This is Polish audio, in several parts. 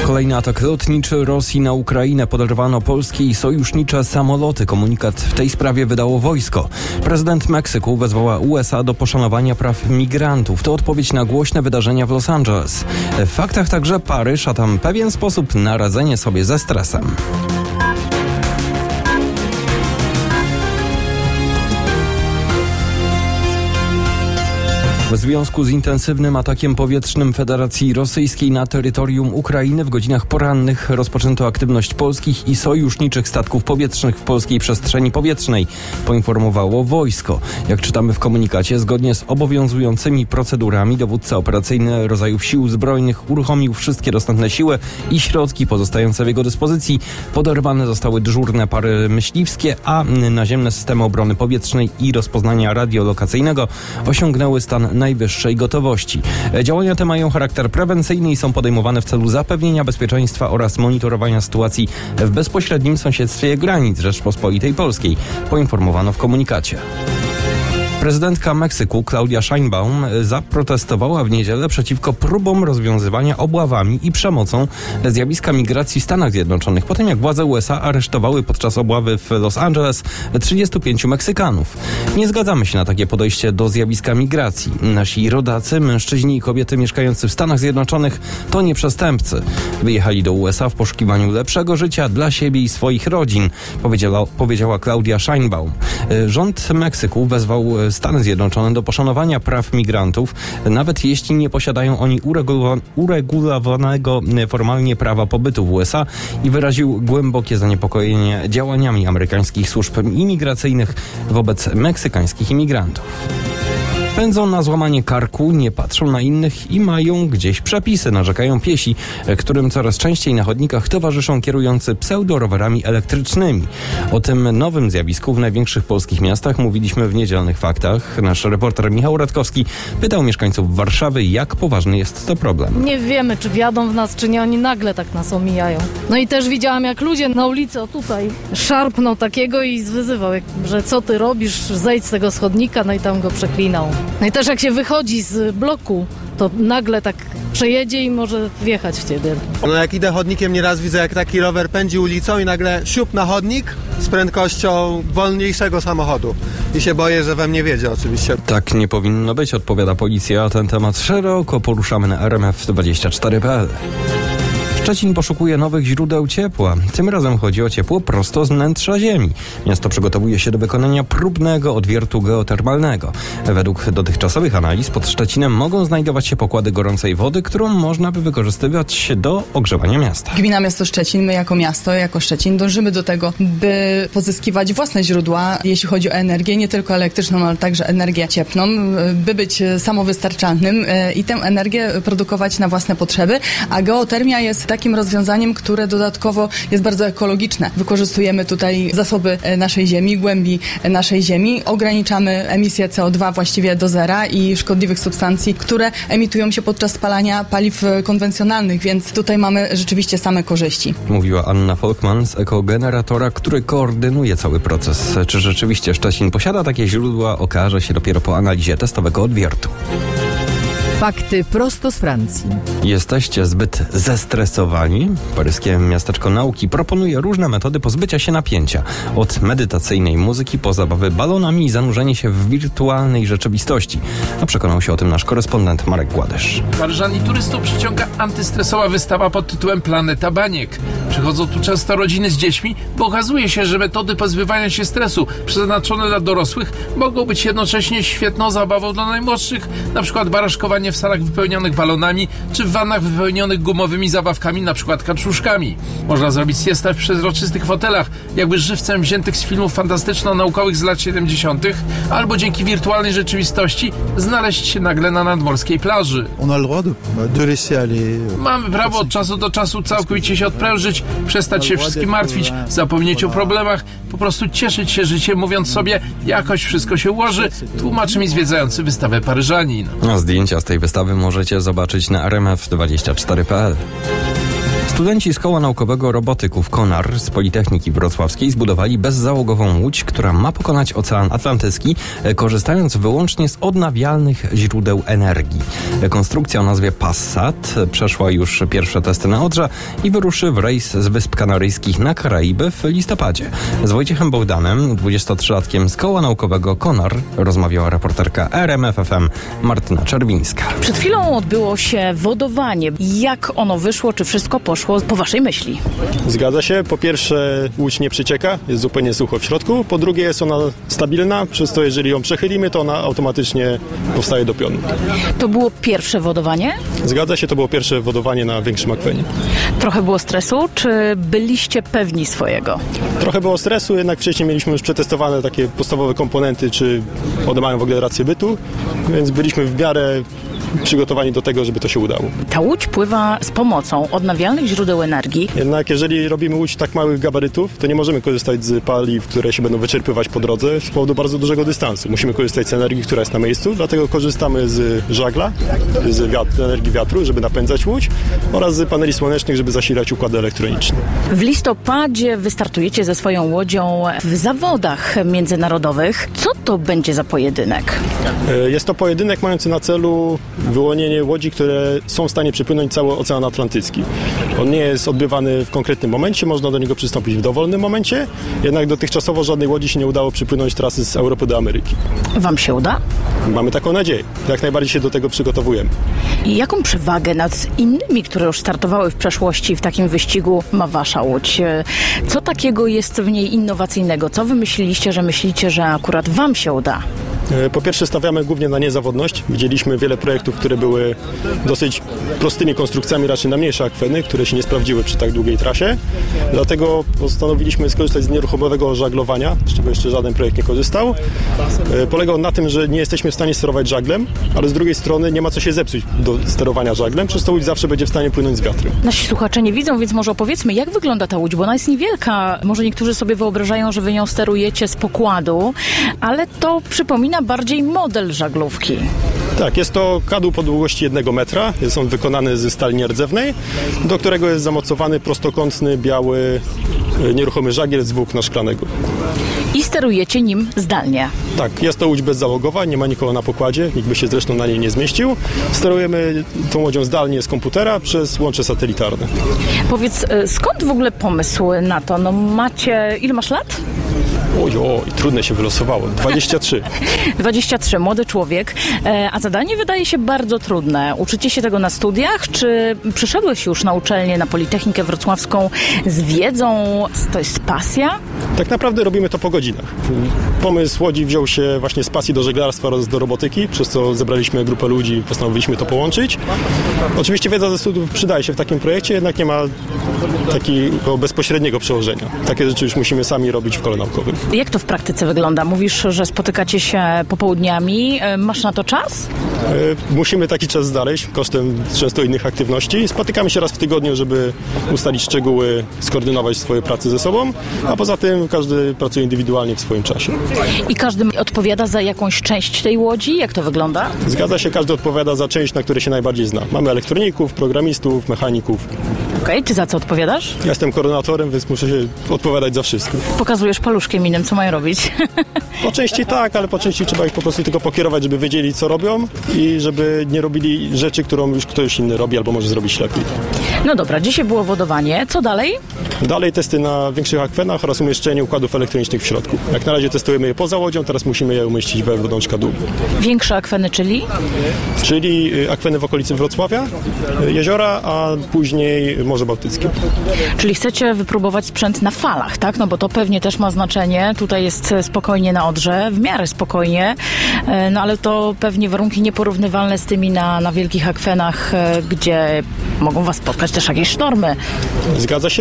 Kolejny atak lotniczy Rosji na Ukrainę. Poderwano polskie i sojusznicze samoloty. Komunikat w tej sprawie wydało wojsko. Prezydent Meksyku wezwała USA do poszanowania praw migrantów. To odpowiedź na głośne wydarzenia w Los Angeles. W faktach także Paryż, a tam pewien sposób na radzenie sobie ze stresem. W związku z intensywnym atakiem powietrznym Federacji Rosyjskiej na terytorium Ukrainy w godzinach porannych rozpoczęto aktywność polskich i sojuszniczych statków powietrznych w polskiej przestrzeni powietrznej, poinformowało wojsko. Jak czytamy w komunikacie, zgodnie z obowiązującymi procedurami dowódca operacyjny rodzajów sił zbrojnych uruchomił wszystkie dostępne siły i środki pozostające w jego dyspozycji. Poderwane zostały dyżurne pary myśliwskie, a naziemne systemy obrony powietrznej i rozpoznania radiolokacyjnego osiągnęły stan najwyższej gotowości. Działania te mają charakter prewencyjny i są podejmowane w celu zapewnienia bezpieczeństwa oraz monitorowania sytuacji w bezpośrednim sąsiedztwie granic Rzeczpospolitej Polskiej, poinformowano w komunikacie. Prezydentka Meksyku Claudia Sheinbaum zaprotestowała w niedzielę przeciwko próbom rozwiązywania obławami i przemocą zjawiska migracji w Stanach Zjednoczonych, po tym jak władze USA aresztowały podczas obławy w Los Angeles 35 Meksykanów. Nie zgadzamy się na takie podejście do zjawiska migracji. Nasi rodacy, mężczyźni i kobiety mieszkający w Stanach Zjednoczonych to nie przestępcy. Wyjechali do USA w poszukiwaniu lepszego życia dla siebie i swoich rodzin, powiedziała Claudia Sheinbaum. Rząd Meksyku wezwał Stany Zjednoczone do poszanowania praw migrantów, nawet jeśli nie posiadają oni uregulowanego formalnie prawa pobytu w USA, i wyraził głębokie zaniepokojenie działaniami amerykańskich służb imigracyjnych wobec meksykańskich imigrantów. Pędzą na złamanie karku, nie patrzą na innych i mają gdzieś przepisy, narzekają piesi, którym coraz częściej na chodnikach towarzyszą kierujący pseudorowerami elektrycznymi. O tym nowym zjawisku w największych polskich miastach mówiliśmy w niedzielnych faktach. Nasz reporter Michał Radkowski pytał mieszkańców Warszawy, jak poważny jest to problem. Nie wiemy, czy wjadą w nas, czy nie, oni nagle tak nas omijają. No i też widziałam, jak ludzie na ulicy, o tutaj, szarpnął takiego i zwyzywał, że co ty robisz, zejdź z tego schodnika, no i tam go przeklinał. No i też jak się wychodzi z bloku, to nagle tak przejedzie i może wjechać w ciebie. No jak idę chodnikiem, nieraz widzę, jak taki rower pędzi ulicą i nagle siup na chodnik z prędkością wolniejszego samochodu. I się boję, że we mnie wiedzie oczywiście. Tak nie powinno być, odpowiada policja, a ten temat szeroko poruszamy na RMF24.pl. Szczecin poszukuje nowych źródeł ciepła. Tym razem chodzi o ciepło prosto z wnętrza ziemi. Miasto przygotowuje się do wykonania próbnego odwiertu geotermalnego. Według dotychczasowych analiz pod Szczecinem mogą znajdować się pokłady gorącej wody, którą można by wykorzystywać do ogrzewania miasta. Gmina Miasto Szczecin, my jako miasto, jako Szczecin dążymy do tego, by pozyskiwać własne źródła, jeśli chodzi o energię, nie tylko elektryczną, ale także energię cieplną, by być samowystarczalnym i tę energię produkować na własne potrzeby, a geotermia jest takim rozwiązaniem, które dodatkowo jest bardzo ekologiczne. Wykorzystujemy tutaj zasoby naszej ziemi, głębi naszej ziemi, ograniczamy emisję CO2 właściwie do zera i szkodliwych substancji, które emitują się podczas spalania paliw konwencjonalnych, więc tutaj mamy rzeczywiście same korzyści. Mówiła Anna Folkman z Ekogeneratora, który koordynuje cały proces. Czy rzeczywiście Szczecin posiada takie źródła, okaże się dopiero po analizie testowego odwiertu. Fakty prosto z Francji. Jesteście zbyt zestresowani? Paryskie miasteczko nauki proponuje różne metody pozbycia się napięcia. Od medytacyjnej muzyki po zabawy balonami i zanurzenie się w wirtualnej rzeczywistości. A przekonał się o tym nasz korespondent Marek Gładysz. Paryżan i turystów przyciąga antystresowa wystawa pod tytułem Planeta Baniek. Przychodzą tu często rodziny z dziećmi, bo okazuje się, że metody pozbywania się stresu przeznaczone dla dorosłych mogą być jednocześnie świetną zabawą dla najmłodszych, na przykład baraszkowanie w salach wypełnionych balonami, czy w wannach wypełnionych gumowymi zabawkami, na przykład kaczuszkami. Można zrobić siestę w przezroczystych fotelach, jakby żywcem wziętych z filmów fantastyczno-naukowych z lat 70., albo dzięki wirtualnej rzeczywistości znaleźć się nagle na nadmorskiej plaży. Mamy prawo od czasu do czasu całkowicie się odprężyć, przestać się wszystkim martwić, zapomnieć o problemach, po prostu cieszyć się życiem, mówiąc sobie, jakoś wszystko się ułoży, tłumaczy mi zwiedzający wystawę Paryżanin. A zdjęcia z tej wystawy możecie zobaczyć na rmf24.pl. Studenci z Koła Naukowego Robotyków KONAR z Politechniki Wrocławskiej zbudowali bezzałogową łódź, która ma pokonać Ocean Atlantycki, korzystając wyłącznie z odnawialnych źródeł energii. Konstrukcja o nazwie Passat przeszła już pierwsze testy na Odrze i wyruszy w rejs z Wysp Kanaryjskich na Karaiby w listopadzie. Z Wojciechem Bogdanem, 23-latkiem z Koła Naukowego KONAR, rozmawiała reporterka RMF FM Martyna Czerwińska. Przed chwilą odbyło się wodowanie. Jak ono wyszło? Czy wszystko poszło po waszej myśli? Zgadza się. Po pierwsze, łódź nie przecieka, jest zupełnie sucho w środku. Po drugie, jest ona stabilna, przez to jeżeli ją przechylimy, to ona automatycznie powstaje do pionu. To było pierwsze wodowanie? Zgadza się, to było pierwsze wodowanie na większym akwenie. Trochę było stresu, czy byliście pewni swojego? Trochę było stresu, jednak wcześniej mieliśmy już przetestowane takie podstawowe komponenty, czy one mają w ogóle rację bytu, więc byliśmy w miarę przygotowani do tego, żeby to się udało. Ta łódź pływa z pomocą odnawialnych źródeł energii. Jednak jeżeli robimy łódź tak małych gabarytów, to nie możemy korzystać z paliw, które się będą wyczerpywać po drodze z powodu bardzo dużego dystansu. Musimy korzystać z energii, która jest na miejscu, dlatego korzystamy z żagla, z energii wiatru, żeby napędzać łódź oraz z paneli słonecznych, żeby zasilać układy elektroniczne. W listopadzie wystartujecie ze swoją łodzią w zawodach międzynarodowych. Co to będzie za pojedynek? Jest to pojedynek mający na celu wyłonienie łodzi, które są w stanie przepłynąć cały Ocean Atlantycki. On nie jest odbywany w konkretnym momencie, można do niego przystąpić w dowolnym momencie, jednak dotychczasowo żadnej łodzi się nie udało przepłynąć trasy z Europy do Ameryki. Wam się uda? Mamy taką nadzieję. Jak najbardziej się do tego przygotowujemy. I jaką przewagę nad innymi, które już startowały w przeszłości w takim wyścigu, ma wasza łódź? Co takiego jest w niej innowacyjnego? Co wymyśliliście, że myślicie, że akurat wam się uda? Po pierwsze stawiamy głównie na niezawodność. Widzieliśmy wiele projektów, które były dosyć prostymi konstrukcjami, raczej na mniejsze akweny, które się nie sprawdziły przy tak długiej trasie. Dlatego postanowiliśmy skorzystać z nieruchomego żaglowania, z czego jeszcze żaden projekt nie korzystał. Polegał na tym, że nie jesteśmy w stanie sterować żaglem, ale z drugiej strony nie ma co się zepsuć do sterowania żaglem, przez to łódź zawsze będzie w stanie płynąć z wiatrem. Nasi słuchacze nie widzą, więc może opowiedzmy, jak wygląda ta łódź, bo ona jest niewielka. Może niektórzy sobie wyobrażają, że wy nią sterujecie z pokładu, ale to przypomina bardziej model żaglówki. Tak, jest to kadłub o długości 1 metra. Jest on wykonany ze stali nierdzewnej, do którego jest zamocowany prostokątny, biały, nieruchomy żagiel z włókna szklanego. I sterujecie nim zdalnie. Tak, jest to łódź bezzałogowa, nie ma nikogo na pokładzie, nikt by się zresztą na niej nie zmieścił. Sterujemy tą łodzią zdalnie z komputera przez łącze satelitarne. Powiedz, skąd w ogóle pomysł na to? No macie... Ile masz lat? Oj, trudne się wylosowało. 23. 23, młody człowiek. A zadanie wydaje się bardzo trudne. Uczycie się tego na studiach, czy przyszedłeś już na uczelnię, na Politechnikę Wrocławską z wiedzą? To jest pasja? Tak naprawdę robimy to po godzinach. Pomysł łodzi wziął się właśnie z pasji do żeglarstwa oraz do robotyki, przez co zebraliśmy grupę ludzi i postanowiliśmy to połączyć. Oczywiście wiedza ze studiów przydaje się w takim projekcie, jednak nie ma takiego bezpośredniego przełożenia. Takie rzeczy już musimy sami robić w kole naukowym. Jak to w praktyce wygląda? Mówisz, że spotykacie się popołudniami. Masz na to czas? Musimy taki czas znaleźć kosztem często innych aktywności. Spotykamy się raz w tygodniu, żeby ustalić szczegóły, skoordynować swoje prace ze sobą, a poza tym każdy pracuje indywidualnie w swoim czasie. I każdy odpowiada za jakąś część tej łodzi? Jak to wygląda? Zgadza się, każdy odpowiada za część, na której się najbardziej zna. Mamy elektroników, programistów, mechaników. Okej, ty za co odpowiadasz? Ja jestem koordynatorem, więc muszę się odpowiadać za wszystko. Pokazujesz paluszkiem innym, co mają robić. Po części tak, ale po części trzeba ich po prostu tylko pokierować, żeby wiedzieli, co robią i żeby nie robili rzeczy, którą już ktoś inny robi albo może zrobić lepiej. No dobra, dzisiaj było wodowanie. Co dalej? Dalej testy na większych akwenach oraz umieszczenie układów elektronicznych w środku. Jak na razie testujemy je poza łodzią, teraz musimy je umieścić wewnątrz kadłubu. Większe akweny, czyli? Czyli akweny w okolicy Wrocławia, jeziora, a później Morze Bałtyckie. Czyli chcecie wypróbować sprzęt na falach, tak? No bo to pewnie też ma znaczenie. Tutaj jest spokojnie na Odrze, w miarę spokojnie, no ale to pewnie warunki nieporównywalne z tymi na wielkich akwenach, gdzie mogą was spotkać też jakieś sztormy. Zgadza się, ale właśnie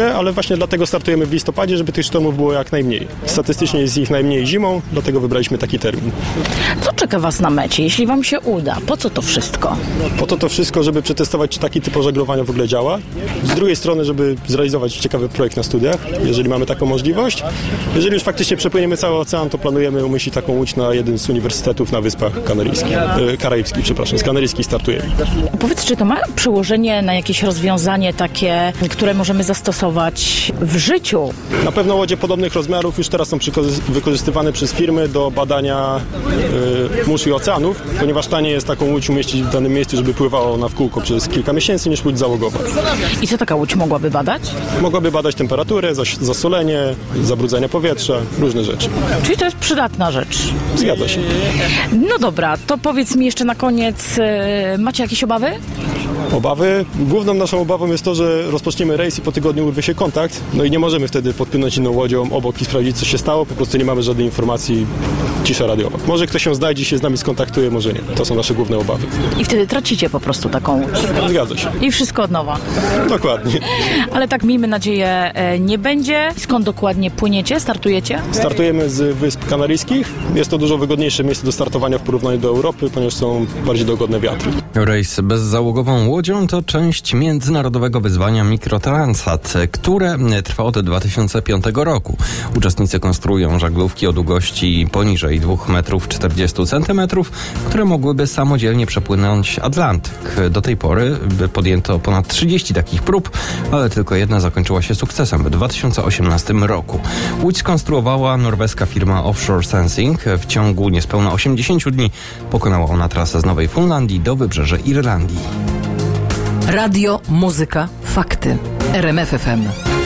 właśnie dlatego startujemy w listopadzie, żeby tych sztormów było jak najmniej. Statystycznie jest ich najmniej zimą, dlatego wybraliśmy taki termin. Co czeka Was na mecie, jeśli Wam się uda? Po co to wszystko? Po to wszystko, żeby przetestować, czy taki typ żeglowania w ogóle działa. Z drugiej strony, żeby zrealizować ciekawy projekt na studiach, jeżeli mamy taką możliwość. Jeżeli już faktycznie przepłyniemy cały ocean, to planujemy umieścić taką łódź na jeden z uniwersytetów na Wyspach Karaibskich, z kanaryjskich startujemy. Powiedz, czy to ma przełożenie na jakieś rozwiązanie takie, które możemy zastosować w życiu? Na pewno łodzie podobnych rozmiarów już teraz są wykorzystywane przez firmy do badania mórz i oceanów, ponieważ taniej jest taką łódź umieścić w danym miejscu, żeby pływało na w kółko przez kilka miesięcy niż łódź załogowa. I co taka łódź mogłaby badać? Mogłaby badać temperaturę, zasolenie, zabrudzenie powietrza, różne rzeczy. Czyli to jest przydatna rzecz. Zgadza się. No dobra, to powiedz mi jeszcze na koniec, macie jakieś obawy? Obawy? Główną naszą obawą jest to, że rozpoczniemy rejs i po tygodniu urwie się kontakt, no i nie możemy wtedy podpłynąć inną łodzią obok i sprawdzić, co się stało, po prostu nie mamy żadnej informacji, cisza radiowa. Może ktoś się znajdzie, się z nami skontaktuje, może nie. To są nasze główne obawy. I wtedy tracicie po prostu taką łódź. Zgadza się. I wszystko od nowa. Dokładnie. Ale tak, miejmy nadzieję, nie będzie. Skąd dokładnie płyniecie, startujecie? Startujemy z Wysp Kanaryjskich. Jest to dużo wygodniejsze miejsce do startowania w porównaniu do Europy, ponieważ są bardziej dogodne wiatry. Rejs bezzałogową łodzią to część międzynarodowego wyzwania Mikrotransat, które trwa od 2005 roku. Uczestnicy konstruują żaglówki o długości poniżej 2,40 m, które mogłyby samodzielnie przepłynąć Atlantyk. Do tej pory podjęto ponad 30 takich prób, ale tylko jedna zakończyła się sukcesem w 2018 roku. Łódź skonstruowała norweska firma Offshore Sensing. W ciągu niespełna 80 dni pokonała ona trasę z Nowej Fundlandii do wybrzeża Irlandii. Radio, muzyka, fakty. RMF FM.